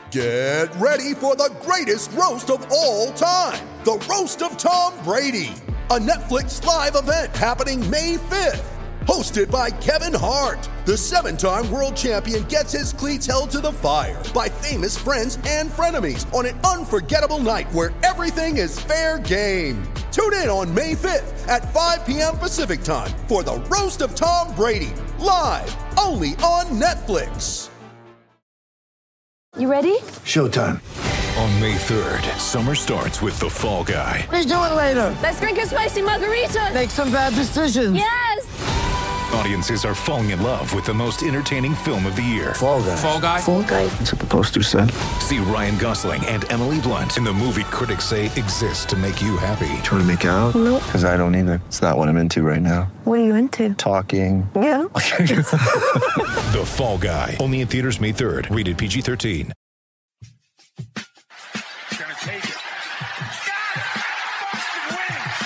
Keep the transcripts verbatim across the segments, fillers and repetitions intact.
Get ready for the greatest roast of all time, the Roast of Tom Brady, a Netflix live event happening May fifth. Hosted by Kevin Hart, the seven-time world champion gets his cleats held to the fire by famous friends and frenemies on an unforgettable night where everything is fair game. Tune in on May fifth at five p.m. Pacific time for the Roast of Tom Brady, live only on Netflix. You ready? Showtime. On May third, summer starts with The Fall Guy. What are you doing later? Let's drink a spicy margarita. Make some bad decisions. Yes! Audiences are falling in love with the most entertaining film of the year. Fall Guy. Fall Guy? Fall guy. That's what the poster said. See Ryan Gosling and Emily Blunt in the movie critics say exists to make you happy. Trying to make it out? Nope. Because I don't either. It's not what I'm into right now. What are you into? Talking. Yeah. The Fall Guy. Only in theaters May third. Rated P G thirteen. Gonna take it. Got it!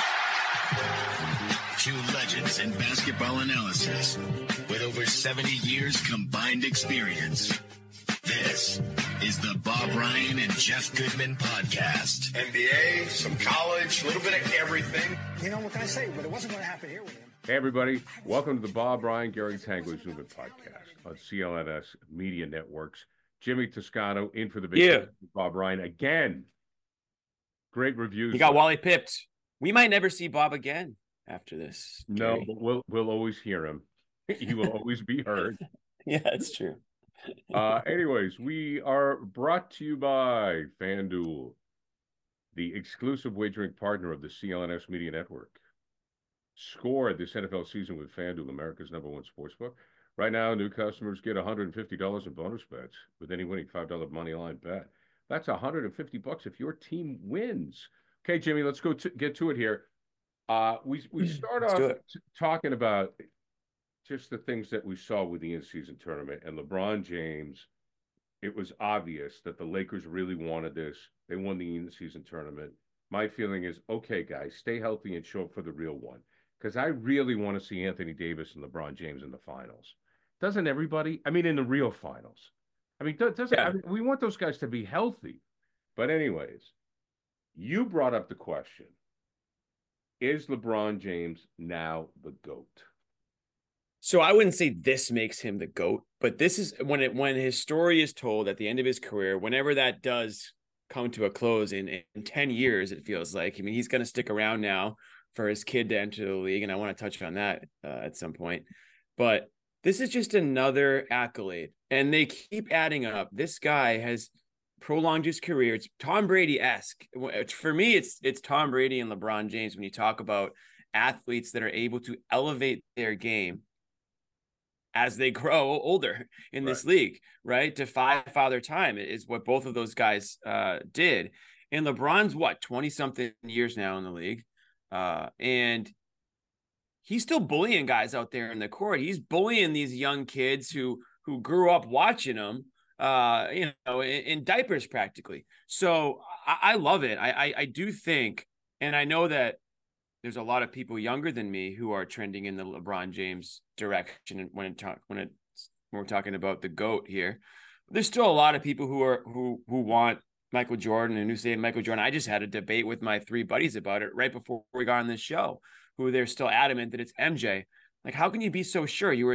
Boston wins! Two legends in basketball analysis with over seventy years combined experience. This is the Bob Ryan and Jeff Goodman podcast. N B A, some college, a little bit of everything. You know, what can I say? But it wasn't going to happen here with him. Hey, everybody. Welcome to the Bob Ryan, Gary Tanguay Zuman podcast on C L N S Media Networks. Jimmy Toscano in for the big Yeah. Bob Ryan again. Great reviews. He got Wally pipped. We might never see Bob again after this. No, Gary. but we'll, we'll always hear him. He will always be heard. Yeah, it's true. Uh, anyways, we are brought to you by FanDuel, the exclusive wagering partner of the C L N S Media Network. Score this N F L season with FanDuel, America's number one sportsbook. Right now, new customers get one hundred fifty dollars in bonus bets with any winning five dollar money line bet. That's one hundred fifty bucks if your team wins. Okay, Jimmy, let's go to, get to it here. Uh, we we start Let's off do it. t- talking about just the things that we saw with the in-season tournament and LeBron James. It was obvious that the Lakers really wanted this. They won the in-season tournament. My feeling is, okay, guys, stay healthy and show up for the real one, because I really want to see Anthony Davis and LeBron James in the finals. Doesn't everybody? I mean, in the real finals. I mean, doesn't Yeah. I mean, we want those guys to be healthy. But anyways, you brought up the question: is LeBron James now the GOAT? So I wouldn't say this makes him the GOAT, but this is when it when his story is told at the end of his career, whenever that does come to a close in, in ten years, it feels like. I mean, he's going to stick around now for his kid to enter the league, and I want to touch on that uh, at some point. But this is just another accolade, and they keep adding up. This guy has prolonged his career. It's Tom Brady-esque. For me, it's it's Tom Brady and LeBron James when you talk about athletes that are able to elevate their game as they grow older in this Right. league, right? Defy father time is what both of those guys uh, did. And LeBron's what, twenty-something years now in the league. Uh, and he's still bullying guys out there in the court. He's bullying these young kids who who grew up watching him, uh, you know, in, in diapers practically. So I, I love it. I, I I do think, and I know that there's a lot of people younger than me who are trending in the LeBron James direction when it talk when it when we're talking about the GOAT here. There's still a lot of people who are who who want Michael Jordan and who say Michael Jordan. I just had a debate with my three buddies about it right before we got on this show, who they're still adamant that it's M J. Like, how can you be so sure? You were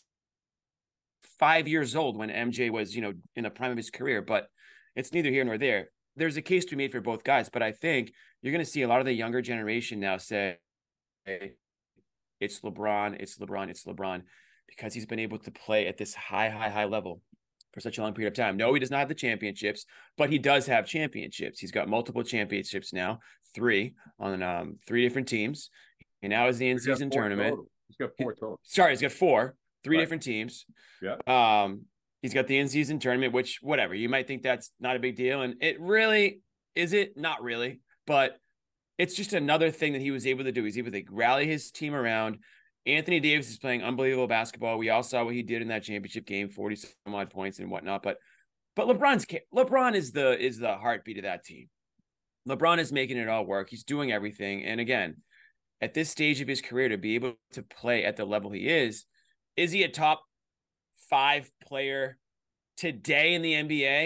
five years old when M J was, you know, in the prime of his career, but it's neither here nor there. There's a case to be made for both guys, but I think you're going to see a lot of the younger generation now say, hey, it's LeBron, it's LeBron, it's LeBron, because he's been able to play at this high, high, high level for such a long period of time. No, he does not have the championships, but he does have championships. He's got multiple championships now, three on um, three different teams. And now is the He's got in-season four tournament. total. He's got four total. Sorry, he's got four, three Right. different teams. Yeah. Um, he's got the in-season tournament, which whatever, you might think that's not a big deal. And it really, is it? Not really, but it's just another thing that he was able to do. He's able to rally his team around. Anthony Davis is playing unbelievable basketball. We all saw what he did in that championship game, forty some odd points and whatnot. But but LeBron's LeBron is the is the heartbeat of that team. LeBron is making it all work. He's doing everything. And again, at this stage of his career, to be able to play at the level he is, is he a top five player today in the N B A?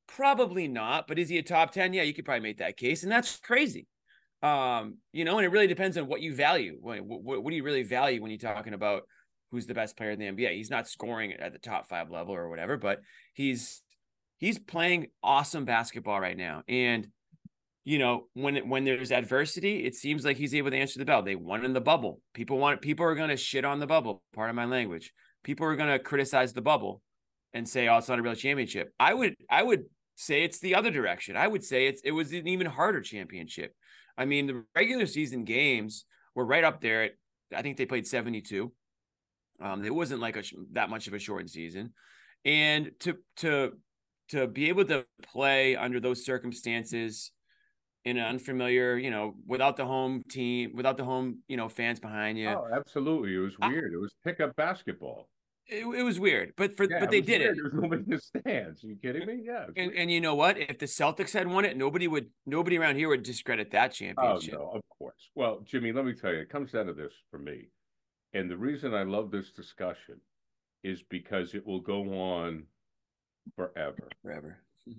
Probably not, but is he a top ten? Yeah, you could probably make that case, and that's crazy. Um, you know, and it really depends on what you value. What, what, what do you really value when you're talking about who's the best player in the N B A? He's not scoring at the top five level or whatever, but he's he's playing awesome basketball right now. And you know, when when there's adversity, it seems like he's able to answer the bell. They won in the bubble. People want people are going to shit on the bubble. Part of my language. People are going to criticize the bubble and say, "Oh, it's not a real championship." I would I would say it's the other direction. I would say it's it was an even harder championship. I mean, the regular season games were right up there. At, I think they played seventy-two. Um, it wasn't like a that much of a shortened season, and to to to be able to play under those circumstances in an unfamiliar, you know, without the home team, without the home, you know, fans behind you. Oh, absolutely. It was weird. I, it was pickup basketball. It, it was weird, but for yeah, but they it did weird. it. There was nobody in the stands. Are you kidding me? Yeah. And and you know what? If the Celtics had won it, nobody would nobody around here would discredit that championship. Oh, no, of course. Well, Jimmy, let me tell you, it comes down to this for me. And the reason I love this discussion is because it will go on forever. Forever.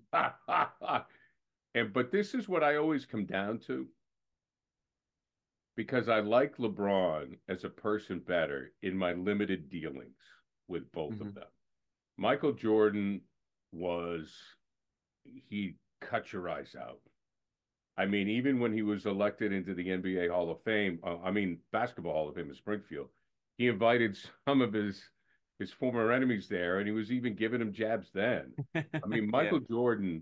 And but this is what I always come down to, because I like LeBron as a person better in my limited dealings with both mm-hmm. of them. Michael Jordan was, he cut your eyes out. I mean, even when he was elected into the N B A Hall of Fame, uh, I mean, Basketball Hall of Fame in Springfield, he invited some of his his former enemies there, and he was even giving them jabs then. I mean, Michael yeah. Jordan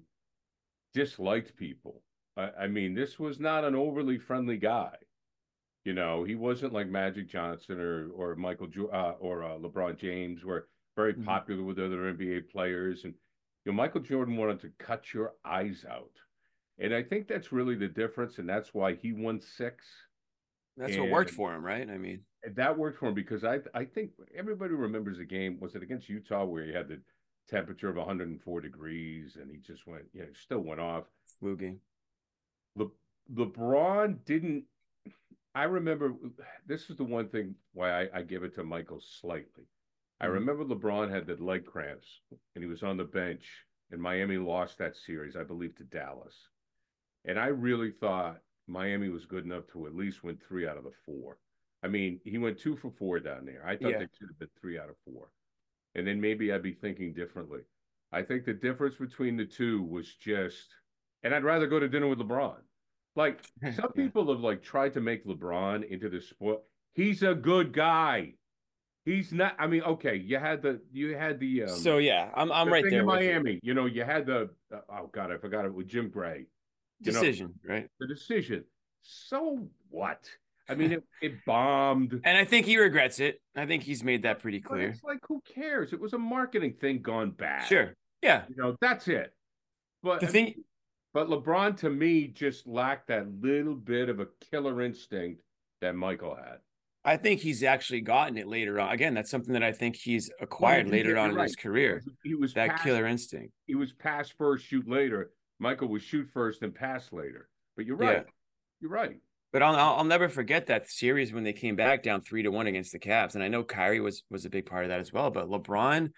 disliked people. I, I mean, this was not an overly friendly guy. You know, he wasn't like Magic Johnson or or Michael uh, or uh, LeBron James, were very mm-hmm. popular with other N B A players. And you know, Michael Jordan wanted to cut your eyes out, and I think that's really the difference, and that's why he won six. That's and what worked for him, right? I mean, that worked for him because I I think everybody remembers the game. Was it against Utah where he had the temperature of one hundred four degrees and he just went, you know, still went off. Flu game. Le, LeBron didn't. I remember this is the one thing why I, I give it to Michael slightly. I mm-hmm. remember LeBron had the leg cramps and he was on the bench and Miami lost that series, I believe, to Dallas. And I really thought Miami was good enough to at least win three out of the four. I mean, he went two for four down there. I thought yeah. they should have been three out of four. And then maybe I'd be thinking differently. I think the difference between the two was just, and I'd rather go to dinner with LeBron. Like, some yeah. people have, like, tried to make LeBron into the sport. He's a good guy. He's not, I mean, okay, you had the, you had the. Um, so, yeah, I'm I'm the right thing there in with Miami. You. you know, you had the, uh, oh, God, I forgot it with Jim Gray. You decision, know, right? The decision. So what? I mean, it, it bombed. And I think he regrets it. I think he's made that pretty clear. But it's like, who cares? It was a marketing thing gone bad. Sure. Yeah. You know, that's it. But the I thing, mean, but LeBron, to me, just lacked that little bit of a killer instinct that Michael had. I think he's actually gotten it later on. Again, that's something that I think he's acquired well, later on right. in his career. He was that pass, killer instinct. He was pass first, shoot later. Michael was shoot first and pass later. But you're right. Yeah. You're right. But I'll, I'll never forget that series when they came back down three to one against the Cavs. And I know Kyrie was was a big part of that as well. But LeBron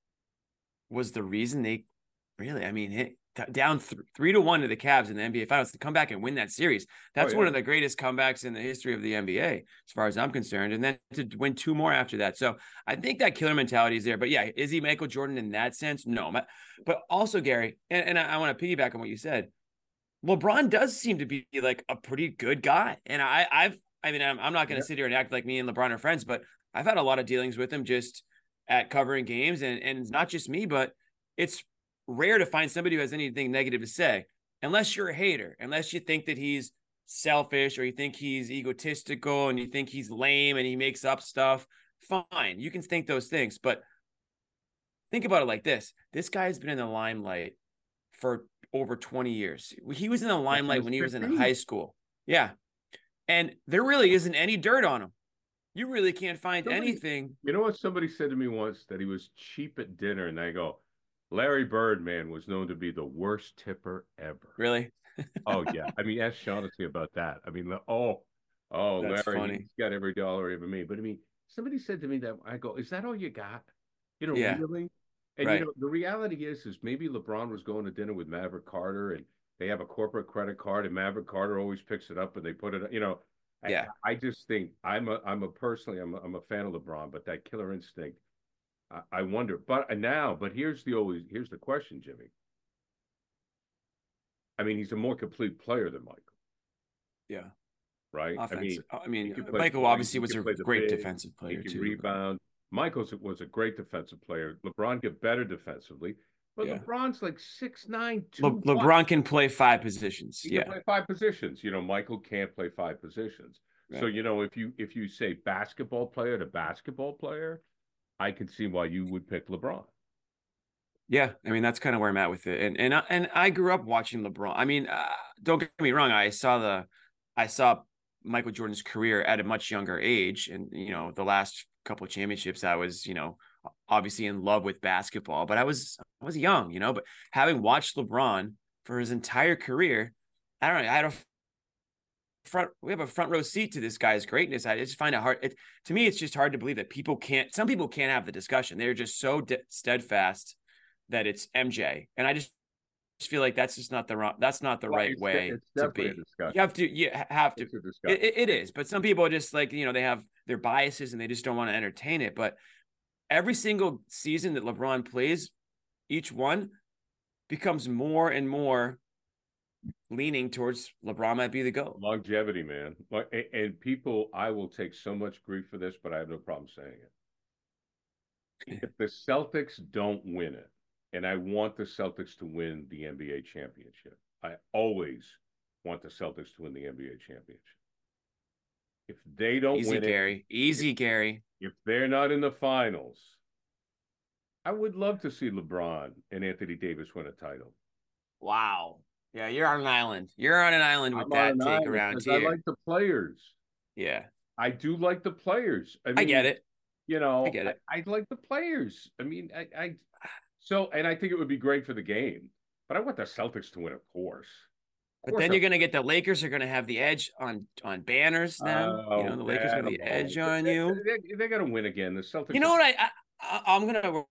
was the reason they really, I mean, hit, down th- three to one to the Cavs in the N B A Finals to come back and win that series. That's oh, yeah. one of the greatest comebacks in the history of the N B A, as far as I'm concerned. And then to win two more after that. So I think that killer mentality is there. But yeah, is he Michael Jordan in that sense? No. But also, Gary, and, and I, I want to piggyback on what you said. LeBron does seem to be like a pretty good guy. And I, I've, I mean, I'm, I'm not going to yeah. sit here and act like me and LeBron are friends, but I've had a lot of dealings with him just at covering games. And, and it's not just me, but it's rare to find somebody who has anything negative to say, unless you're a hater, unless you think that he's selfish or you think he's egotistical and you think he's lame and he makes up stuff. Fine. You can think those things, but think about it like this. This guy's been in the limelight for over twenty years. He was in the limelight when he was in high school. Yeah. And there really isn't any dirt on him. You really can't find somebody, anything. You know what somebody said to me once? That he was cheap at dinner. And I go, Larry Bird, man, was known to be the worst tipper ever. Really? Oh, yeah. I mean, ask Shaughnessy about that. I mean, oh, oh, That's Larry, funny. He's got every dollar he ever made. But I mean, somebody said to me that, I go, is that all you got? You know, yeah. really? And Right. you know, the reality is, is maybe LeBron was going to dinner with Maverick Carter, and they have a corporate credit card, and Maverick Carter always picks it up, and they put it. You know, Yeah. I, I just think I'm a, I'm a personally, I'm a, I'm a fan of LeBron, but that killer instinct, I, I wonder. But now, but here's the always, here's the question, Jimmy. I mean, he's a more complete player than Michael. Yeah. Right. Offense. I mean, I mean, he can play Michael point, obviously he was can a play the great big, defensive player he can too. rebound. Michael's was a great defensive player. LeBron get better defensively, but Yeah. LeBron's like six nine, two. Le- LeBron can play five positions. He Yeah. can play five positions. You know, Michael can't play five positions. Right. So, you know, if you if you say basketball player to basketball player, I can see why you would pick LeBron. Yeah, I mean that's kind of where I'm at with it, and and I, and I grew up watching LeBron. I mean, uh, don't get me wrong, I saw the, I saw Michael Jordan's career at a much younger age, and you know the last couple of championships, I was you know obviously in love with basketball, but I was I was young, you know. But having watched LeBron for his entire career, I don't know, I don't front we have a front row seat to this guy's greatness. I just find it hard. It, to me, it's just hard to believe that people can't. Some people can't have the discussion. They're just so de- steadfast that it's M J, and I just feel like that's just not the wrong. That's not the Well, right it's, way it's to definitely be. a discussion. You have to. You have to. It's a discussion. It, it, it is, but some people are just like you know they have their biases and they just don't want to entertain it. But every single season that LeBron plays, each one becomes more and more leaning towards LeBron might be the GOAT. Longevity, man. Like, and, and people, I will take so much grief for this, but I have no problem saying it. If the Celtics don't win it, and I want the Celtics to win the N B A championship, I always want the Celtics to win the N B A championship. If they don't Easy, win Gary. it, Easy, if, Gary. If they're not in the finals, I would love to see LeBron and Anthony Davis win a title. Wow. Yeah, you're on an island. You're on an island with I'm that on an take island around 'cause here. I like the players. Yeah. I do like the players. I, mean, I get it. You know, I get it. I, I like the players. I mean, I, I so and I think it would be great for the game. But I want the Celtics to win, of course. Of But course then I- you're going to get the Lakers are going to have the edge on on banners now. Oh, you know, the Lakers have the Animal. edge on They- you. They, they, got to win again. The Celtics. You know what? I, I I'm gonna where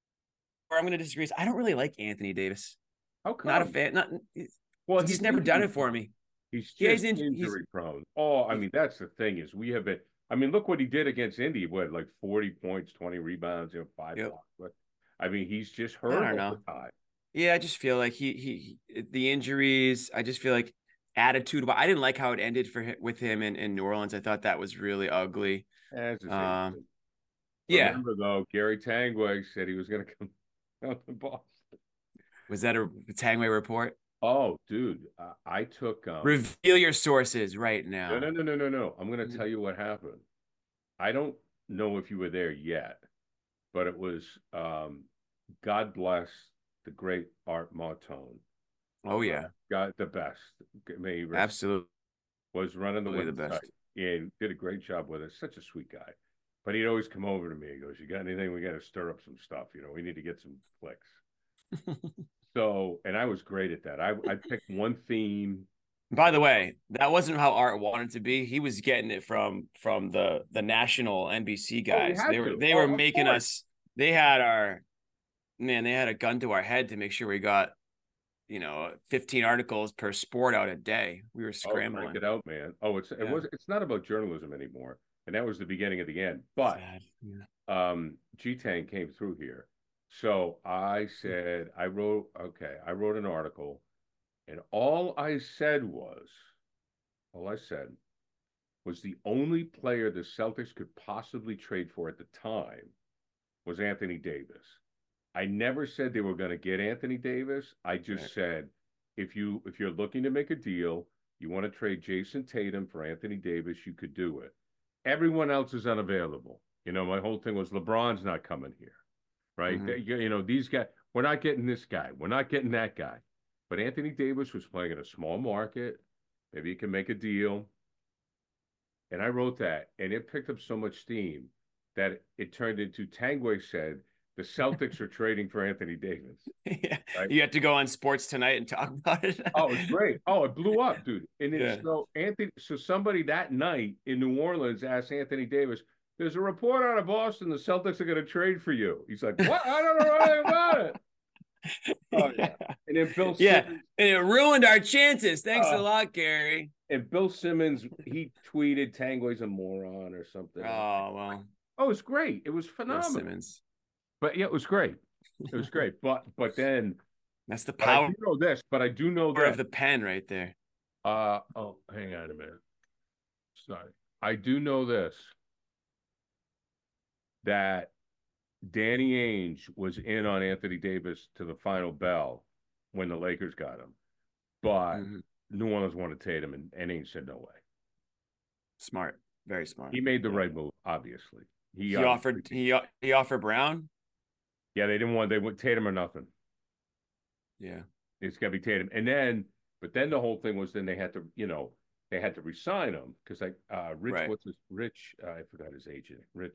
I'm gonna disagree. is I don't really like Anthony Davis. How come? Not a fan. Not. Well, he's just never done it injury for me. He's just Yeah, he's in- injury prone. Oh, I mean, that's the thing is we have been. I mean, look what he did against Indy. What, like forty points, twenty rebounds, you know, five Yep. blocks. But I mean, he's just I hurt don't all know. the time. Yeah, I just feel like he, he he the injuries. I just feel like attitude. I didn't like how it ended for him, with him in, in New Orleans. I thought that was really ugly. As is Um, it. Yeah, Remember though, Gary Tangway said he was going to come down to Boston. was that a Tangway report? Oh, dude, uh, I took. Um, Reveal your sources right now. no, no, no, no, no, no. I'm going to tell you what happened. I don't know if you were there yet, but it was. Um, God bless the great Art Martone. Oh yeah, Got the best. May he rest- absolutely. was running the, Absolutely the website. best. Yeah, he did a great job with us. Such a sweet guy. But he'd always come over to me. He goes, "You got anything? We got to stir up some stuff. You know, we need to get some clicks." So, and I was great at that. I I picked one theme. By the way, that wasn't how Art wanted to be. He was getting it from from the the national N B C guys. had they were to. they Oh, were of making course. us. They had our man. They had a gun to our head to make sure we got, you know, fifteen articles per sport out a day. We were Oh, scrambling. crank it out, man. Oh, it's it Yeah. was it's not about journalism anymore. And that was the beginning of the end. But Sad. Yeah. um G-Tang came through here. So I said, I wrote, okay, I wrote an article, and all I said was, all I said was the only player the Celtics could possibly trade for at the time was Anthony Davis. I never said they were going to get Anthony Davis. I just Right. said, if you if you're looking to make a deal, you want to trade Jason Tatum for Anthony Davis, you could do it. Everyone else is unavailable. You know, my whole thing was LeBron's not coming here, right? Mhm. They- you you know, these guys, we're not getting this guy. We're not getting that guy. But Anthony Davis was playing in a small market. Maybe he can make a deal. And I wrote that, and it picked up so much steam that it turned into Tangway said, the Celtics are trading for Anthony Davis. Yeah. Right. You had to go on Sports Tonight and talk about it. Oh, it's great. Oh, it blew up, dude. And then Yeah. so Anthony, so somebody that night in New Orleans asked Anthony Davis, there's a report out of Boston. The Celtics are going to trade for you. He's like, what? I don't know anything about it. Oh, yeah. And then Bill yeah. Simmons. And it ruined our chances. Thanks uh, a lot, Gary. And Bill Simmons, he tweeted Tanguay's a moron or something. Oh, well. Oh, it was great. It was phenomenal. Bill Simmons. But yeah, it was great. It was great. But but then that's the I power do know this, but I do know that of the pen right there. Uh oh, hang on a minute. Sorry. I do know this. That Danny Ainge was in on Anthony Davis to the final bell when the Lakers got him. But mm-hmm. New Orleans wanted Tatum, and, and Ainge said no way. Smart. Very smart. He made the yeah. right move, obviously. He, he offered he he offered Brown. Yeah, they didn't want they went Tatum or nothing. Yeah, it's got to be Tatum, and then but then the whole thing was then they had to you know they had to re-sign him because like uh, Rich right. what's his Rich uh, I forgot his agent Rich.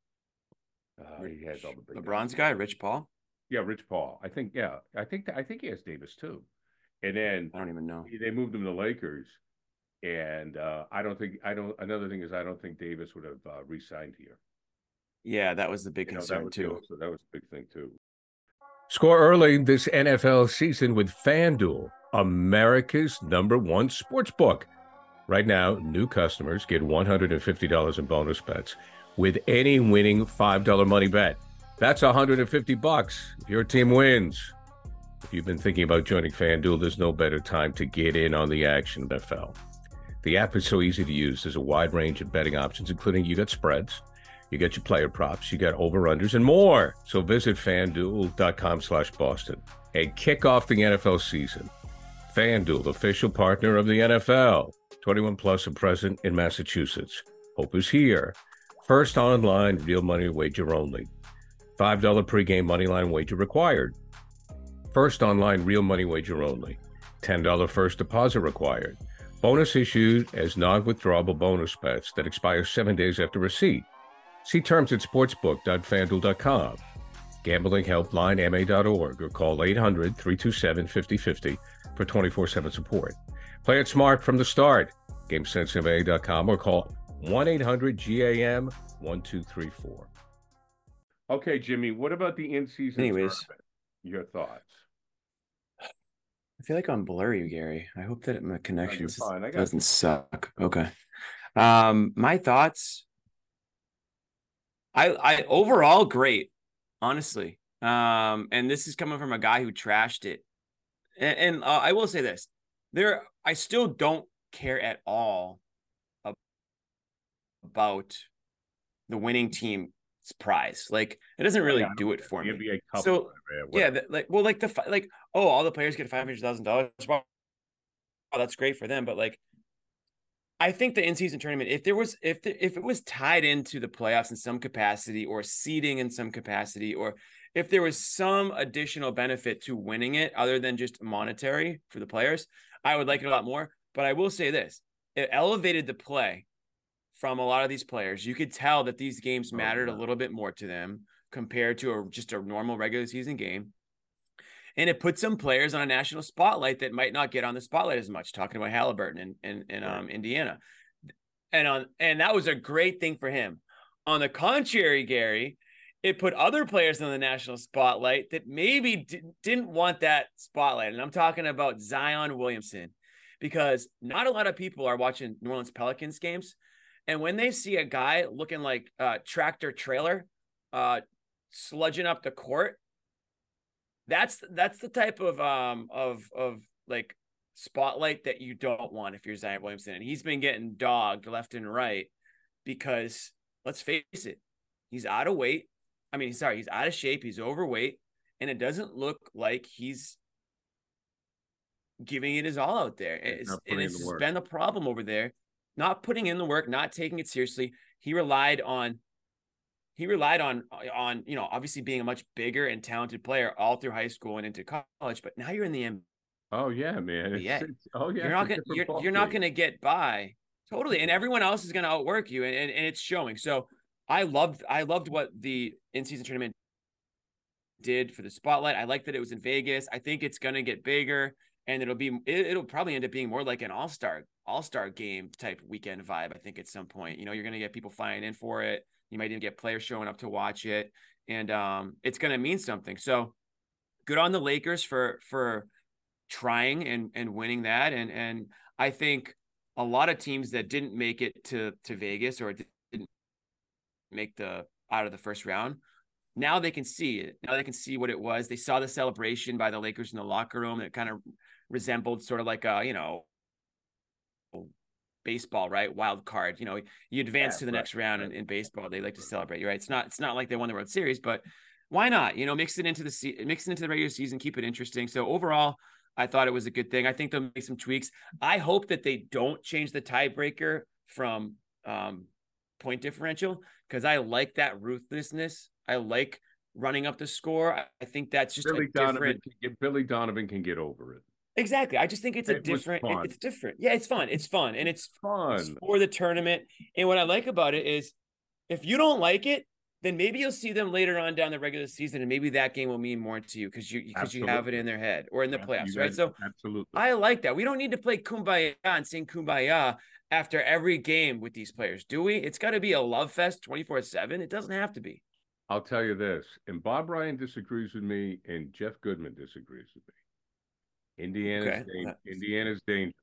Uh, Rich he has all the big LeBron's guy, Rich Paul. Yeah, Rich Paul. I think yeah, I think I think he has Davis too, and then I don't even know they moved him to Lakers. And uh, I don't think I don't. Another thing is I don't think Davis would have uh, re-signed here. Yeah, that was the big you concern know, that too. Also, that was a big thing too. Score early this N F L season with FanDuel, America's number one sports book. Right now, new customers get one hundred fifty dollars in bonus bets with any winning five dollar money bet. That's one hundred fifty bucks if your team wins. If you've been thinking about joining FanDuel, there's no better time to get in on the action in N F L. The app is so easy to use. There's a wide range of betting options, including you got spreads, you get your player props, you got over-unders, and more. So visit FanDuel.com slash Boston and kick off the N F L season. FanDuel, official partner of the N F L. twenty-one plus and present in Massachusetts. Hope is here. First online, real money wager only. five dollar pregame moneyline wager required. First online, real money wager only. ten dollar first deposit required. Bonus issued as non-withdrawable bonus bets that expire seven days after receipt. See terms at sportsbook dot fan duel dot com. Gambling helpline M A dot org or call eight hundred, three two seven, five oh five oh for twenty-four seven support. Play it smart from the start. game sense M A dot com or call one eight hundred G A M one two three four. Okay, Jimmy, what about the in-season Anyways, tournament? Your thoughts? I feel like I'm blurry, Gary. I hope that my connection no, doesn't you. suck. Okay. Um, my thoughts. I, I overall great, honestly. Um, and this is coming from a guy who trashed it. And, and uh, I will say this: there, I still don't care at all about the winning team's prize. Like, it doesn't really yeah, do it for me. So yeah, the, like, well, like the like, oh, all the players get five hundred thousand dollars. Wow, that's great for them. But like, I think the in-season tournament, if there was, if the, if it was tied into the playoffs in some capacity, or seeding in some capacity, or if there was some additional benefit to winning it other than just monetary for the players, I would like it a lot more. But I will say this: it elevated the play from a lot of these players. You could tell that these games mattered oh, a little bit more to them compared to a, just a normal regular season game. And it put some players on a national spotlight that might not get on the spotlight as much, talking about Halliburton in, in, in um, Indiana. And on, and that was a great thing for him. On the contrary, Gary, it put other players on the national spotlight that maybe d- didn't want that spotlight. And I'm talking about Zion Williamson, because not a lot of people are watching New Orleans Pelicans games. And when they see a guy looking like a tractor trailer, uh, sludging up the court, that's that's the type of um of of like spotlight that you don't want if you're Zion Williamson. And he's been getting dogged left and right because, let's face it, he's out of weight. I mean, sorry, he's out of shape. He's overweight, and it doesn't look like he's giving it his all out there. It's, and it's the been the problem over there. Not putting in the work, not taking it seriously. He relied on, he relied on, on, you know, obviously being a much bigger and talented player all through high school and into college. But now you're in the N B A. Oh yeah, man. It's, it's, oh yeah. You're not gonna, you're, you're not going to get by totally, and everyone else is going to outwork you, and, and and it's showing. So I loved, I loved what the in-season tournament did for the spotlight. I like that it was in Vegas. I think it's going to get bigger. And it'll be, it, it'll probably end up being more like an all-star, all-star game type weekend vibe. I think at some point, you know, you're going to get people flying in for it. You might even get players showing up to watch it, and um, it's going to mean something. So good on the Lakers for for trying and and winning that. And and I think a lot of teams that didn't make it to to Vegas or didn't make the out of the first round, now they can see it. Now they can see what it was. They saw the celebration by the Lakers in the locker room that kind of resembled sort of like a, you know, baseball, right? Wild card. You know, you advance yeah, to the right, next round right. in, in baseball. They like to celebrate, right? It's not it's not like they won the World Series, but why not? You know, mix it into the se- mix it into the regular season, keep it interesting. So overall, I thought it was a good thing. I think they'll make some tweaks. I hope that they don't change the tiebreaker from um, point differential, because I like that ruthlessness. I like running up the score. I think that's just Billy a Donovan different. Can get, Billy Donovan can get over it. Exactly. I just think it's a it different. It, it's different. Yeah, it's fun. It's fun, and it's, it's fun it's for the tournament. And what I like about it is, if you don't like it, then maybe you'll see them later on down the regular season, and maybe that game will mean more to you because you because you have it in their head or in the playoffs, right? So absolutely, I like that. We don't need to play kumbaya and sing kumbaya after every game with these players, do we? It's got to be a love fest twenty-four seven. It doesn't have to be. I'll tell you this, and Bob Ryan disagrees with me, and Jeff Goodman disagrees with me. Indiana's okay. da- Indiana's dangerous.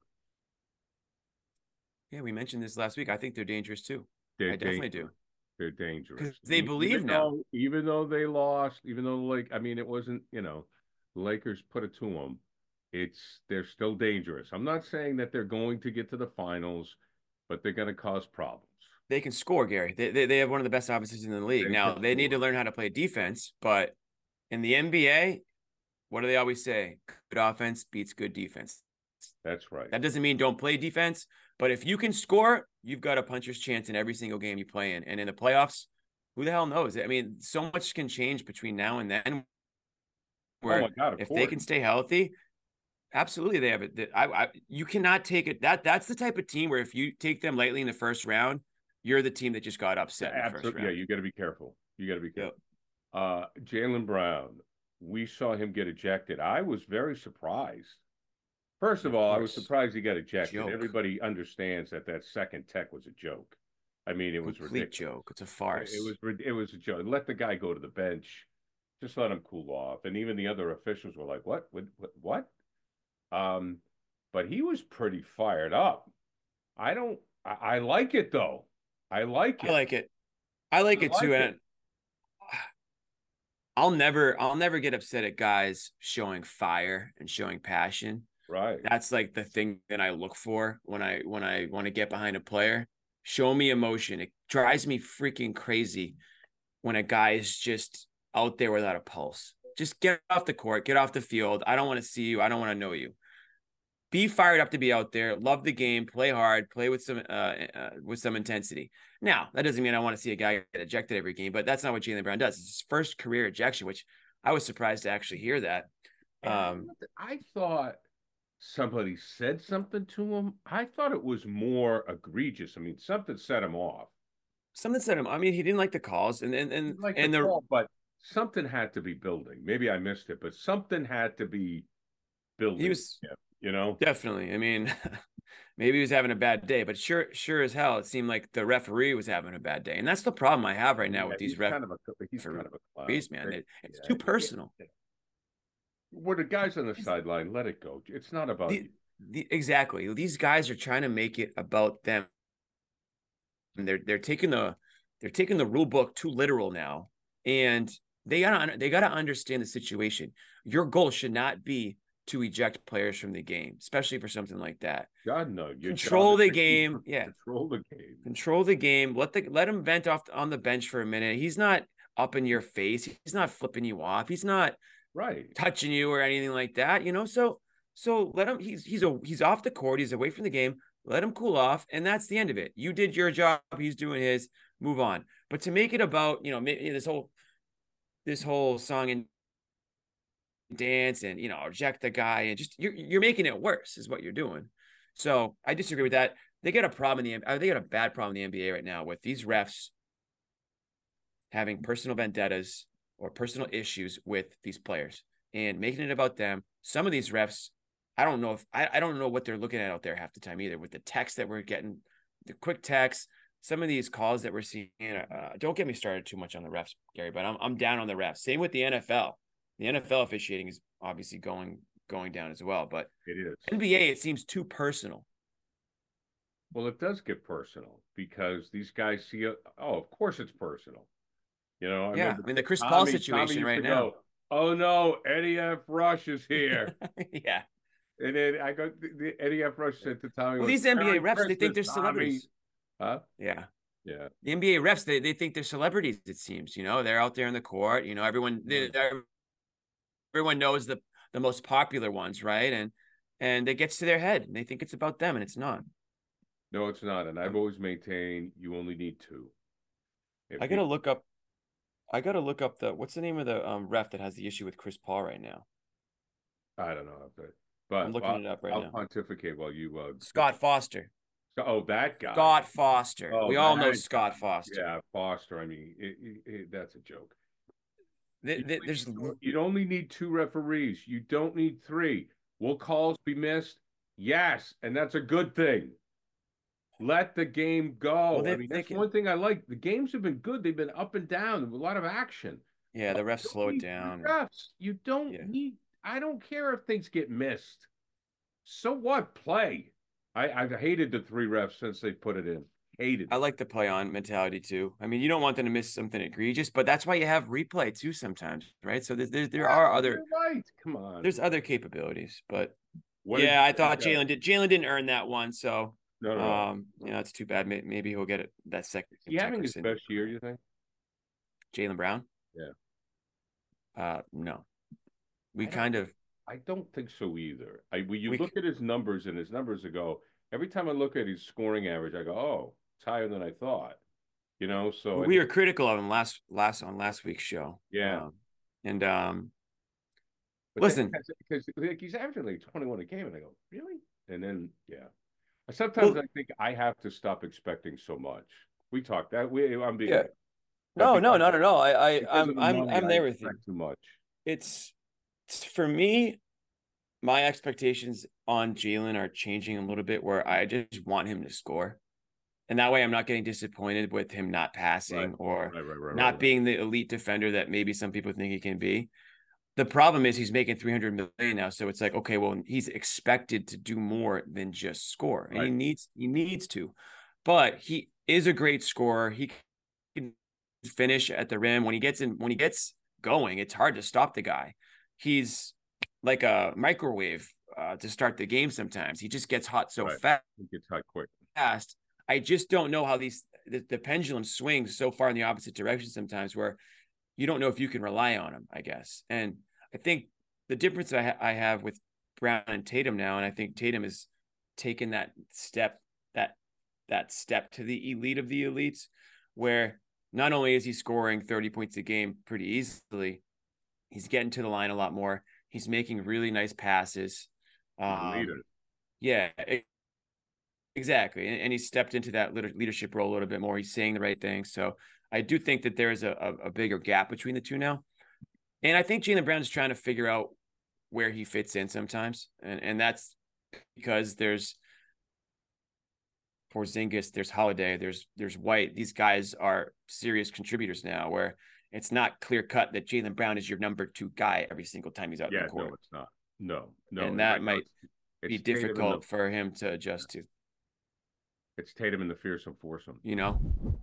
Yeah, we mentioned this last week. I think they're dangerous too. They're I definitely dangerous. do. They're dangerous. Because they even believe though, now. Even though they lost, even though like I mean, it wasn't, you know, the Lakers put it to them. It's they're still dangerous. I'm not saying that they're going to get to the finals, but they're going to cause problems. They can score, Gary. They they, they have one of the best offenses in the league. They now they score. Need to learn how to play defense, but in the N B A, what do they always say? Good offense beats good defense. That's right. That doesn't mean don't play defense, but if you can score, you've got a puncher's chance in every single game you play in. And in the playoffs, who the hell knows? I mean, so much can change between now and then. Where oh my God, if course. they can stay healthy, absolutely they have it. I, I, you cannot take it. That that's the type of team where if you take them lightly in the first round, you're the team that just got upset. Yeah, in the absolutely. First round. Yeah, you got to be careful. You got to be careful. Yep. Uh, Jaylen Brown, we saw him get ejected. I was very surprised. First of, of all, course. I was surprised he got ejected. Joke. Everybody understands that that second tech was a joke. I mean, it was complete ridiculous. joke. It's a farce. It was it was a joke. Let the guy go to the bench. Just let him cool off. And even the other officials were like, "What? What? What?" Um, but he was pretty fired up. I don't. I, I like it though. I like it. I like it. I like I it like too. It. And I'll never, I'll never get upset at guys showing fire and showing passion. Right. That's like the thing that I look for when I when I want to get behind a player. Show me emotion. It drives me freaking crazy when a guy is just out there without a pulse. Just get off the court, get off the field. I don't want to see you. I don't want to know you. Be fired up to be out there. Love the game. Play hard. Play with some uh, uh, with some intensity. Now, that doesn't mean I want to see a guy get ejected every game, but that's not what Jaylen Brown does. It's his first career ejection, which I was surprised to actually hear that. Um, I thought somebody said something to him. I thought it was more egregious. I mean, something set him off. Something set him. I mean, he didn't like the calls, and and and, like and the, the call, but something had to be building. Maybe I missed it, but something had to be building. He was, him, you know, definitely. I mean, maybe he was having a bad day, but sure, sure as hell, it seemed like the referee was having a bad day, and that's the problem I have right now yeah, with these ref- kind of a, he's kind of a referees, man. It, it's yeah, too personal. Yeah. Where the guys on the sideline, let it go. It's not about the, you. The, exactly. These guys are trying to make it about them, and they're they're taking the they're taking the rule book too literal now, and they gotta they gotta understand the situation. Your goal should not be to eject players from the game, especially for something like that. God no, your control the game. Yeah, control the game. Control the game. Let the let him vent off on the bench for a minute. He's not up in your face. He's not flipping you off. He's not right touching you or anything like that. You know, so so let him. He's he's a he's off the court. He's away from the game. Let him cool off, and that's the end of it. You did your job. He's doing his. Move on. But to make it about, you know, this whole this whole song and dance and, you know, reject the guy and just you're you're making it worse is what you're doing. So I disagree with that. They got a problem in the they got a bad problem in the N B A right now with these refs having personal vendettas or personal issues with these players and making it about them. Some of these refs, I don't know if I, I don't know what they're looking at out there half the time either with the text that we're getting, the quick text. some of these calls that we're seeing, uh, don't get me started too much on the refs, Gary, but I'm I'm down on the refs. Same with the N F L. The N F L officiating is obviously going going down as well, but it is. N B A, it seems too personal. Well, it does get personal because these guys see it. Oh, of course it's personal. You know, I yeah. remember I mean, the Chris Tommy, Paul situation Tommy right to now. Go, oh no, Eddie F. Rush is here. yeah. And then I go, the, the Eddie F. Rush said to Tommy, well, these N B A Merry refs, they think they're Christmas, celebrities. Tommy. Huh? Yeah. Yeah. The N B A refs, they, they think they're celebrities, it seems. You know, they're out there in the court. You know, everyone they, everyone knows the, the most popular ones, right? And and it gets to their head, and they think it's about them, and it's not. No, it's not. And I've always maintained you only need two. If I got to you, look up. I got to look up the, what's the name of the um, ref that has the issue with Chris Paul right now? I don't know. But, but I'm looking I'll, it up right I'll now. pontificate while you. Uh, Scott Foster. Oh, that guy. Scott Foster. Oh, we all know that Scott guy. Foster. Yeah, Foster. I mean, it, it, it, that's a joke. The, the, there's You'd only need two referees. You don't need three. Will calls be missed? Yes, and that's a good thing. Let the game go. Well, they, I mean, that's can... one thing I like. The games have been good. They've been up and down. A lot of action. Yeah, the refs slow it down. Refs. You don't yeah. need. I don't care if things get missed. So what? Play. I, I've hated the three refs since they put it in. Hated. I like the play on mentality too. I mean, you don't want them to miss something egregious, but that's why you have replay too sometimes, right? So there, there, there yeah, are other. Right. Come on. There's other capabilities, but what yeah, I thought Jalen did. Jalen didn't earn that one, so no, no, um, you know, it's too bad. Maybe he'll get it that second. Is he having his best year? You think? Jalen Brown? Yeah. Uh, no. We kind of. I don't think so either. I when you we, look at his numbers and his numbers ago, every time I look at his scoring average, I go, oh, it's higher than I thought. You know, so we were critical of him last last on last week's show. Yeah, um, and um, but listen, because like he's averaging like twenty-one a game, and I go, really? And then yeah, sometimes well, I think I have to stop expecting so much. We talked that we. I'm being yeah. No, no, not at all. I, I, I'm, I'm, money, I'm there with you. Too much. It's, it's for me. My expectations on Jalen are changing a little bit, where I just want him to score, and that way I'm not getting disappointed with him not passing right. or right, right, right, not right, being the elite defender that maybe some people think he can be. The problem is he's making three hundred million now, so it's like, okay, well, he's expected to do more than just score, and right. he needs he needs to, but he is a great scorer. He can finish at the rim when he gets in when he gets going. It's hard to stop the guy. He's like a microwave uh, to start the game. Sometimes he just gets hot so right. fast. He gets hot quick. Fast. I just don't know how these the, the pendulum swings so far in the opposite direction sometimes, where you don't know if you can rely on him, I guess. And I think the difference I, ha- I have with Brown and Tatum now, and I think Tatum has taken that step that that step to the elite of the elites, where not only is he scoring thirty points a game pretty easily, he's getting to the line a lot more. He's making really nice passes. Um, yeah, it, exactly. And, and he stepped into that leadership role a little bit more. He's saying the right things. So I do think that there is a, a, a bigger gap between the two now. And I think Jaylen Brown is trying to figure out where he fits in sometimes. And, and that's because there's Porzingis, there's Holiday, there's there's White. These guys are serious contributors now, where it's not clear cut that Jaylen Brown is your number two guy every single time he's out yeah, in the court. No, it's not. No, no. And that right might it's be Tatum difficult the, for him to adjust to. It's Tatum and the fearsome foursome. You know?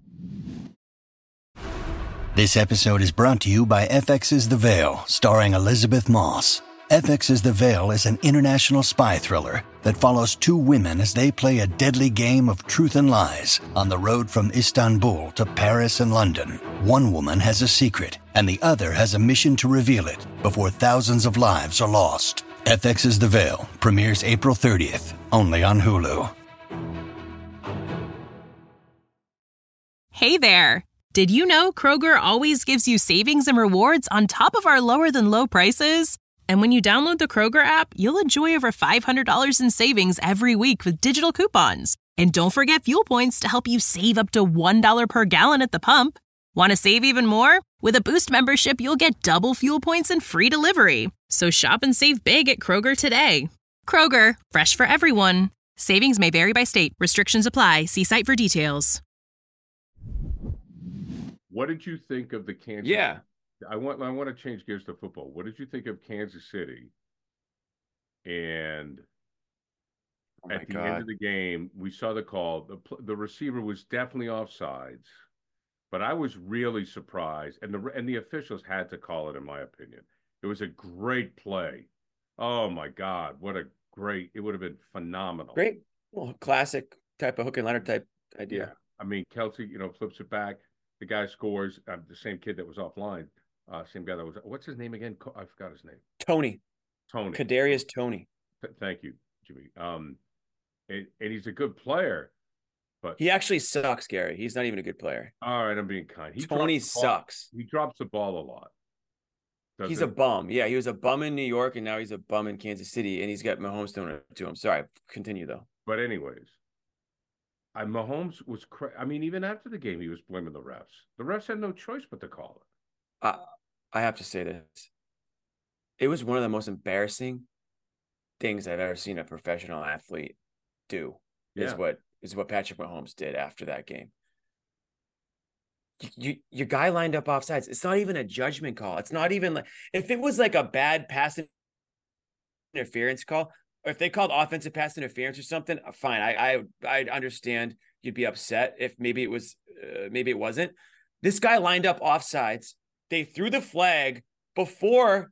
This episode is brought to you by F X's The Veil, starring Elizabeth Moss. F X's The Veil is an international spy thriller that follows two women as they play a deadly game of truth and lies on the road from Istanbul to Paris and London. One woman has a secret, and the other has a mission to reveal it before thousands of lives are lost. F X's The Veil premieres April thirtieth, only on Hulu. Hey there! Did you know Kroger always gives you savings and rewards on top of our lower-than-low prices? And when you download the Kroger app, you'll enjoy over five hundred dollars in savings every week with digital coupons. And don't forget fuel points to help you save up to one dollar per gallon at the pump. Want to save even more? With a Boost membership, you'll get double fuel points and free delivery. So shop and save big at Kroger today. Kroger, fresh for everyone. Savings may vary by state. Restrictions apply. See site for details. What did you think of the Kansas? Yeah. I want I want to change gears to football. What did you think of Kansas City? And oh at the God. end of the game, we saw the call. The the receiver was definitely offsides, but I was really surprised, and the and the officials had to call it, in my opinion. It was a great play. Oh my God, what a great! It would have been phenomenal. Great, well, classic type of hook and ladder type idea. Yeah, I mean Kelsey, you know, flips it back. The guy scores. Uh, the same kid that was offline. Uh, same guy that was. What's his name again? I forgot his name. Tony. Tony. Kadarius Tony. Th- thank you, Jimmy. Um, and, and he's a good player, but he actually sucks, Gary. He's not even a good player. All right, I'm being kind. He Tony sucks. He drops the ball a lot. He's it? a bum. Yeah, he was a bum in New York, and now he's a bum in Kansas City, and he's got Mahomes doing it to him. Sorry, continue though. But anyways, I Mahomes was. Cra- I mean, even after the game, he was blaming the refs. The refs had no choice but to call it. Uh, I have to say this. It was one of the most embarrassing things I've ever seen a professional athlete do. Yeah. Is what is what Patrick Mahomes did after that game. You, you your guy lined up offsides. It's not even a judgment call. It's not even like if it was like a bad pass interference call, or if they called offensive pass interference or something, fine. I I I understand you'd be upset if maybe it was uh, maybe it wasn't. This guy lined up offsides. They threw the flag before.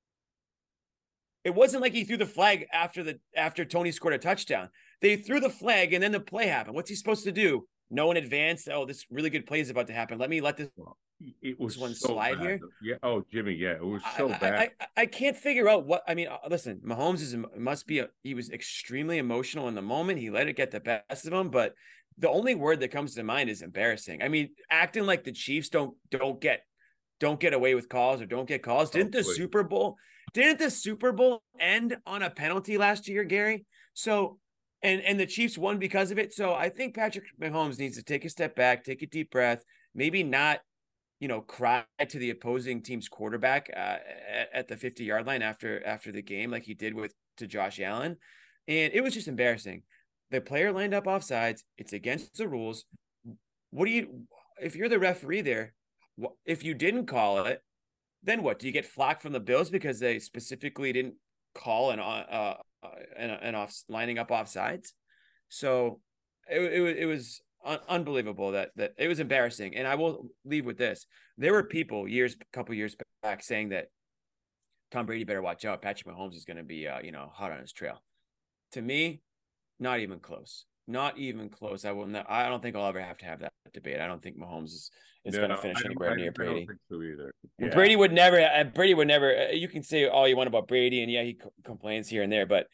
It wasn't like he threw the flag after the after Tony scored a touchdown. They threw the flag and then the play happened. What's he supposed to do? Know in advance, oh, this really good play is about to happen. Let me let this, it was this one so slide bad. here. Yeah. Oh, Jimmy. Yeah, it was so I, bad. I, I, I can't figure out what I mean. Listen, Mahomes is must be a, he was extremely emotional in the moment. He let it get the best of him, but the only word that comes to mind is embarrassing. I mean, acting like the Chiefs don't don't get don't get away with calls or don't get calls. Didn't the Super Bowl? Didn't the Super Bowl end on a penalty last year, Gary? So. And and the Chiefs won because of it. So I think Patrick Mahomes needs to take a step back, take a deep breath, maybe not, you know, cry to the opposing team's quarterback uh, at, at the fifty-yard line after after the game like he did with to Josh Allen. And it was just embarrassing. The player lined up offsides. It's against the rules. What do you – if you're the referee there, if you didn't call it, then what? Do you get flack from the Bills because they specifically didn't call an uh, – Uh, and, and off lining up offsides? So it, it, it was un- unbelievable that that it was embarrassing. And I will leave with this. There were people years, a couple years back saying that Tom Brady better watch out. Patrick Mahomes is going to be, uh, you know, hot on his trail. To me, not even close. Not even close. I will not, I don't think I'll ever have to have that debate. I don't think Mahomes is, is no, going to finish anywhere near Brady. I don't think so either. Yeah. Brady would never. Brady would never. You can say all you want about Brady, and yeah, he c- complains here and there, but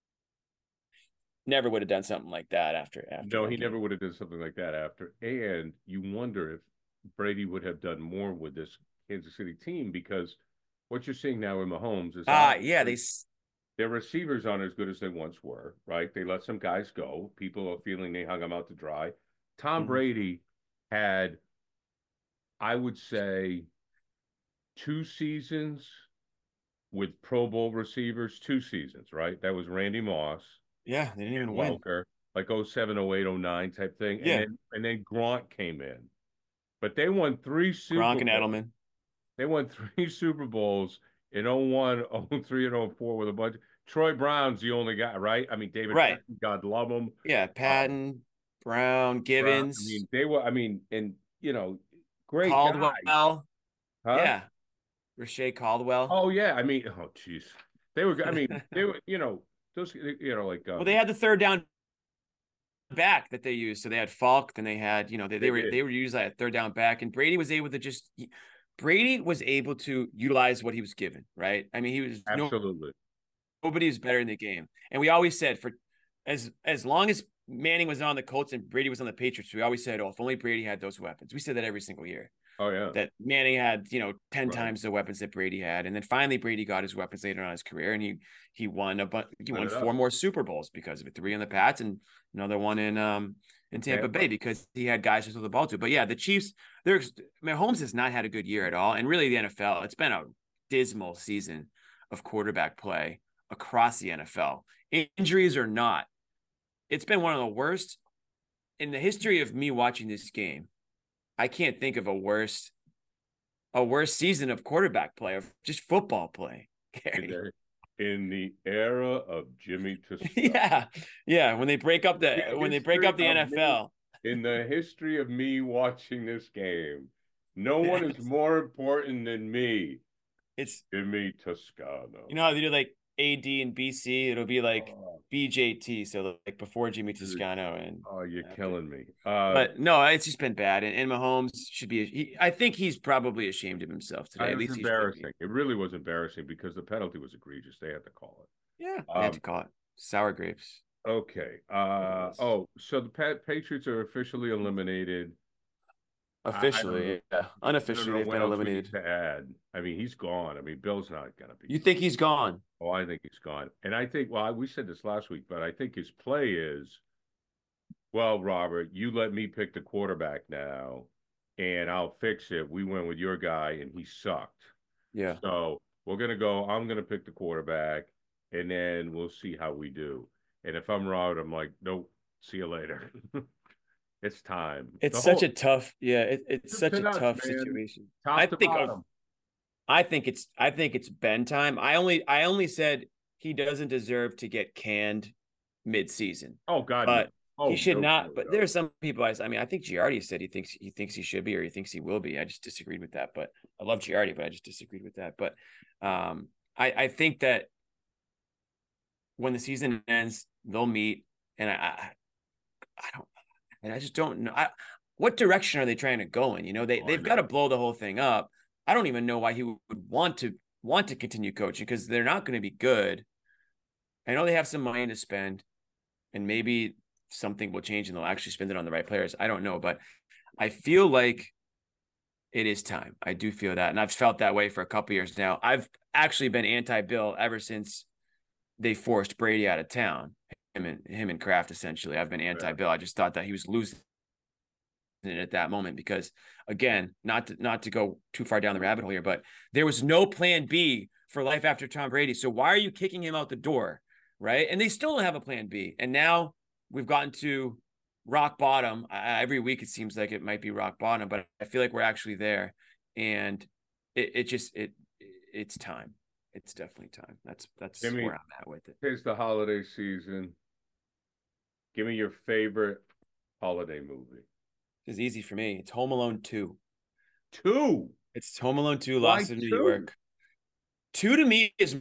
never would have done something like that after. after no, he game. never would have done something like that after. And you wonder if Brady would have done more with this Kansas City team, because what you're seeing now in Mahomes is ah, yeah, they. Their receivers aren't as good as they once were, right? They let some guys go. People are feeling they hung them out to dry. Tom mm-hmm. Brady had, I would say, two seasons with Pro Bowl receivers, two seasons, right? That was Randy Moss. Yeah, they didn't even win. Welker, like oh seven, oh eight, oh nine type thing. Yeah. And then, and then Gronk came in. But they won three Super Gronk Bowls. and Edelman. They won three Super Bowls in oh one, oh three, and oh four with a bunch. Troy Brown's the only guy, right? I mean, David right. Patton, God love him. Yeah, Patton, um, Brown, Givens. Brown. I mean, they were, I mean, and, you know, great Caldwell. guys. Huh? Yeah. Rashay Caldwell. Oh, yeah. I mean, oh, jeez. They were, I mean, they were, you know, those, you know, like. Um, well, they had the third down back that they used. So they had Falk, then they had, you know, they, they, they were, did. they were used like a third down back, and Brady was able to just, Brady was able to utilize what he was given, right? I mean, he was. Absolutely. No, Nobody is better in the game. And we always said for as as long as Manning was on the Colts and Brady was on the Patriots, we always said, oh, if only Brady had those weapons. We said that every single year. Oh, yeah. That Manning had, you know, ten right. times the weapons that Brady had. And then finally Brady got his weapons later on in his career, and he he won a bunch he won four up. more Super Bowls because of it. Three on the Pats and another one in um in Tampa Bay because he had guys to throw the ball to. But yeah, the Chiefs, they're Mahomes has not had a good year at all. And really the N F L, it's been a dismal season of quarterback play across the N F L, injuries or not. It's been one of the worst in the history of me watching this game. I can't think of a worse a worse season of quarterback play, of just football play. In the, in the era of Jimmy Toscano. yeah, yeah. When they break up the The when they break up the history N of F L. me- in the history of me watching this game, no one is more important than me. It's Jimmy Toscano. You know how they do like A D and B C? It'll be like Oh. B J T, so like before Jimmy Toscano. And Oh, you're after. killing me. Uh, But no, it's just been bad. And, and Mahomes should be. He, I think he's probably ashamed of himself today. it At was least he should be. embarrassing. It really was embarrassing because the penalty was egregious. They had to call it. Yeah, they Um, had to call it sour grapes. Okay. Uh, oh, so the Pat Patriots are officially eliminated. Officially, I- yeah. Unofficially, I they've don't been know what else we eliminated. need to add. I mean, he's gone. I mean, Bill's not going to be. You think he's gone? Oh, I think he's gone. And I think, well, I, we said this last week, but I think his play is, well, Robert, you let me pick the quarterback now, and I'll fix it. We went with your guy, and he sucked. Yeah. So we're going to go, I'm going to pick the quarterback, and then we'll see how we do. And if I'm Robert, I'm like, nope, see you later. It's time. It's The such whole- a tough, yeah. It, it's such a nuts, tough man. situation. Top I to think. bottom. I think it's. I think it's Ben time. I only. I only said he doesn't deserve to get canned mid-season. Oh God, but no. Oh, he should no, not. no, but no. there are some people. I, I mean, I think Giardi said he thinks he thinks he should be, or he thinks he will be. I just disagreed with that. But I love Giardi, but I just disagreed with that. But um, I, I think that when the season ends, they'll meet, and I, I, I don't, and I just don't know. I, what direction are they trying to go in? You know, they Oh, I they've know. got to blow the whole thing up. I don't even know why he would want to want to continue coaching, because they're not going to be good. I know they have some money to spend, and maybe something will change and they'll actually spend it on the right players. I don't know, but I feel like it is time. I do feel that, and I've felt that way for a couple years now. I've actually been anti-Bill ever since they forced Brady out of town. Him and him and Kraft, essentially. I've been anti-Bill. I just thought that he was losing it at that moment because, again, not to, not to go too far down the rabbit hole here, but there was no plan B for life after Tom Brady. So why are you kicking him out the door, right? And they still don't have a plan B. And now we've gotten to rock bottom. I, every week it seems like it might be rock bottom, but I feel like we're actually there. And it, it just it it's time. It's definitely time. That's that's Give me- where I'm at with it. Here's the holiday season. Give me your favorite holiday movie. It's easy for me. It's Home Alone two. Two. It's Home Alone two, Why Lost in New two? York. Two to me is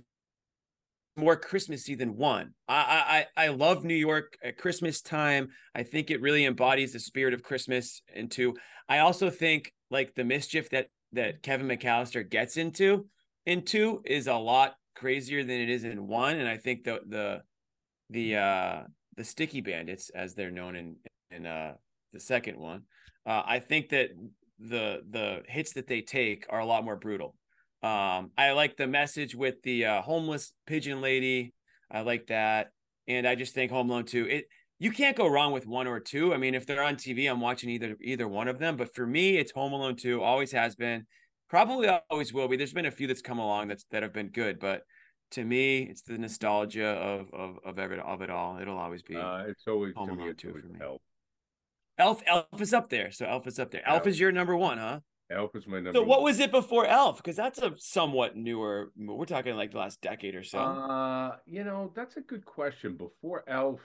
more Christmassy than one. I I I love New York at Christmas time. I think it really embodies the spirit of Christmas. And two, I also think like the mischief that that Kevin McAllister gets into in two is a lot crazier than it is in one. And I think the the the uh the Sticky Bandits, as they're known in in uh the second one, uh, I think that the the hits that they take are a lot more brutal. Um, I like the message with the uh, homeless pigeon lady. I like that, and I just think Home Alone two. It you can't go wrong with one or two. I mean, if they're on T V, I'm watching either either one of them. But for me, it's Home Alone two. Always has been, probably always will be. There's been a few that's come along that's that have been good, but to me, it's the nostalgia of of of it of it all. It'll always be. Uh, it's always Home to me, Alone it's two always for me. Elf. Elf, Elf is up there. So Elf is up there. Elf Elf. is your number one, huh? Elf is my number. So what one. was it before Elf? Because that's a somewhat newer. We're talking like the last decade or so. Uh, you know, that's a good question. Before Elf,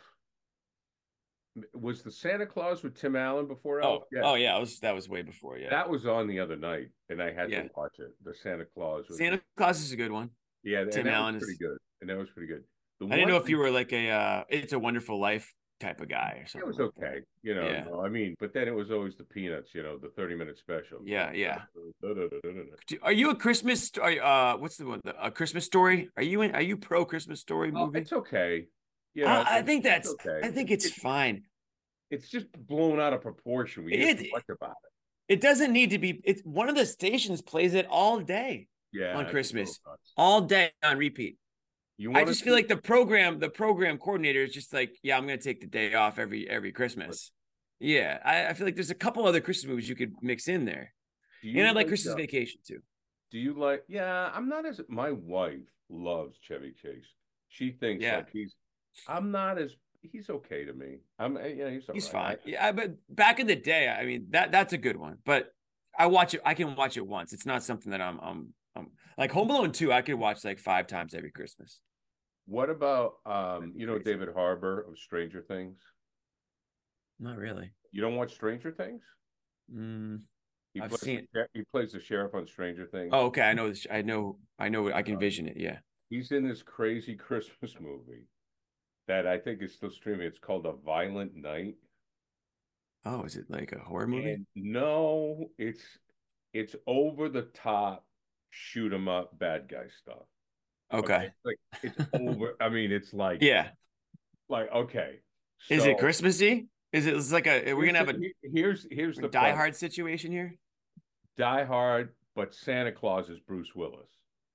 was the Santa Claus with Tim Allen before Elf? oh, oh yeah, it was, that was way before. Yeah, That was on the other night, and I had Yeah. to watch it. The Santa Claus. Was, Santa Claus is a good one. yeah, and Tim that Allen was is- pretty good. And that was pretty good. The I didn't one know if thing- you were like a uh, It's a Wonderful Life type of guy or It something. was like that. okay, you know. Yeah. no, I mean, but then it was always the Peanuts, you know, the thirty-minute special. Yeah, yeah. Da-da-da-da-da-da. Do- Are you a Christmas? Are you, uh, what's the one? The, a Christmas Story? Are you in? Are you pro Christmas Story Oh, movie? it's okay. Yeah, I, I it's- think it's that's. okay. I think it's fine. It's just blown out of proportion. We It hear is. too much about it. It doesn't need to be. It's one of the stations plays it all day Yeah, on it's a Christmas, little nuts. all day on repeat. You I wanna just see- feel like the program, the program coordinator is just like, yeah, I'm going to take the day off every every Christmas. Yeah, I, I feel like there's a couple other Christmas movies you could mix in there, Do you and I like Christmas uh, Vacation too. Do you like? Yeah, I'm not as. My wife loves Chevy Chase. She thinks Yeah. like he's. I'm not as. he's okay to me. I'm yeah, he's all He's right. fine. Yeah, but back in the day, I mean that that's a good one. But I watch it. I can watch it once. It's not something that I'm. I'm, I'm like Home Alone two. I could watch like five times every Christmas. What about um, you know, David Harbour of Stranger Things? Not really. You don't watch Stranger Things? Mm, He I've plays seen. the, he plays the sheriff on Stranger Things. Oh, okay. I know this. I know. I know. I can vision it. Yeah. He's in this crazy Christmas movie that I think is still streaming. It's called A Violent Night. Oh, is it like a horror movie? And no, it's it's over the top, shoot 'em up, bad guy stuff. Okay. Okay? Like it's over. I mean, it's like Yeah. like okay. Is So- it Christmassy? Is it it's like a? Are we gonna have a here's here's the Die premise. Hard situation here? Die Hard, but Santa Claus is Bruce Willis,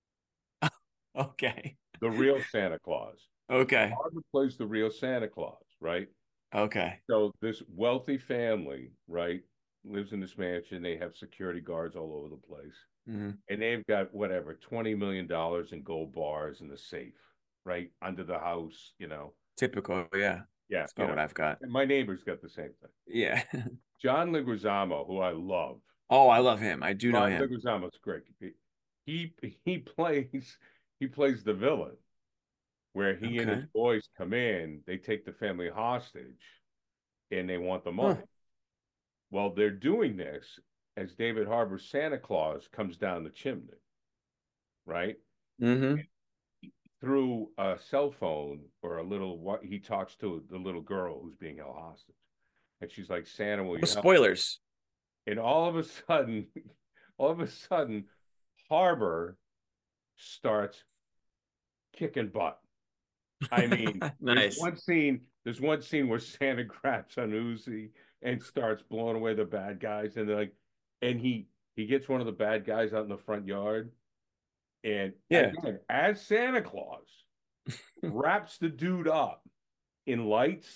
Okay. the real Santa Claus. Okay. Harbour plays the real Santa Claus, right? Okay. So this wealthy family, right, lives in this mansion. They have security guards all over the place. Mhm. And they've got whatever, twenty million dollars in gold bars in the safe, right? Under the house, you know. Typical. Yeah. Yeah. That's you about know. what I've got. And my neighbor's got the same thing. Yeah. John Leguizamo, who I love. Oh, I love him. I do know John him. Leguizamo's great. He, he he plays he plays the villain, where he and his Okay. boys come in, they take the family hostage, and they want the money. Huh. Well, they're doing this as David Harbour's Santa Claus comes down the chimney, right? Mm-hmm. Through a cell phone or a little what he talks to the little girl who's being held hostage, and she's like, "Santa, will you help?" Spoilers. And all of a sudden, all of a sudden, Harbour starts kicking butt. I mean, Nice. there's one scene. There's one scene where Santa grabs an Uzi and starts blowing away the bad guys, and they're like, and he he gets one of the bad guys out in the front yard, and Yeah. again, as Santa Claus wraps the dude up in lights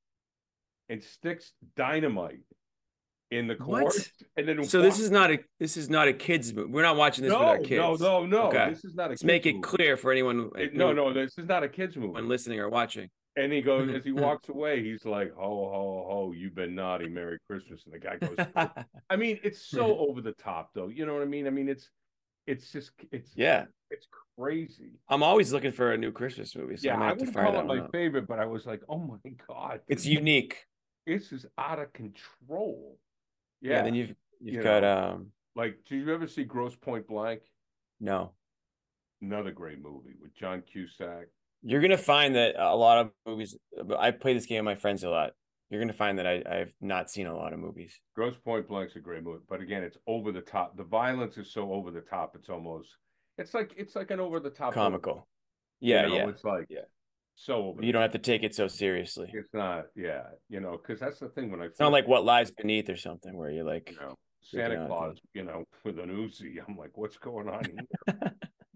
and sticks dynamite in the What? court, and then So this walks- is not a this is not a kids movie. We're not watching this no, with our kids. no, no, no. Okay. This is not a. Let's kids make it movie. clear for anyone. It- no, no, this is not a kids movie. When listening or watching. And he goes, as he walks away, he's like, ho, ho, ho, you've been naughty. Merry Christmas. And the guy goes, I mean, it's so over the top, though. You know what I mean? I mean, it's, it's just, it's, Yeah. it's crazy. I'm always looking for a new Christmas movie. So Yeah, I might I have to wouldn't fire call that it one my up. favorite, but I was like, oh my God. It's this- unique. This is out of control. Yeah. Yeah. Then you've you've You got know. um Like, did you ever see Gross Point Blank? no. Another great movie with John Cusack. You're gonna find that a lot of movies. I play this game with my friends a lot. You're gonna find that I, I've not seen a lot of movies. Gross Point Blank's a great movie, but again, it's over the top. The violence is so over the top. It's almost, it's like it's like an over the top Comical. Yeah, you know, yeah. It's like Yeah. so over. You don't have to take it so seriously. It's not, yeah, you know, because that's the thing when I. It's not like What Lies Beneath or something where you're like, you know, freaking Santa out. Claus, you know, with an Uzi. I'm like, what's going on here?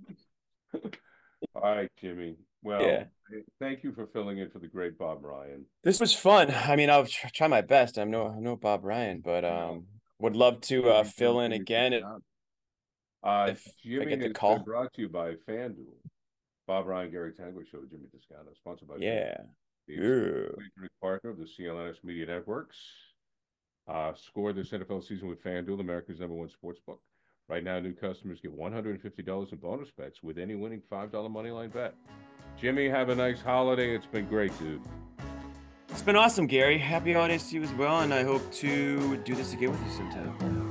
All right, Jimmy. Well, Yeah. thank you for filling in for the great Bob Ryan. This was fun. I mean, I'll tr- try my best. I'm no, I'm no Bob Ryan, but um, would love to uh, fill in again. If, Uh, if I Jimmy get the has call. been brought to you by FanDuel. Bob Ryan, Gary Tanguy Show, Jimmy Descano, sponsored by Yeah. the Yeah. exclusive partner of the C L N S Media Networks. Uh, score this N F L season with FanDuel, America's number one sports book. Right now, new customers get one hundred fifty dollars in bonus bets with any winning five dollar moneyline bet. Jimmy, have a nice holiday. It's been great, dude. It's been awesome, Gary. Happy holidays to you as well, and I hope to do this again with you sometime.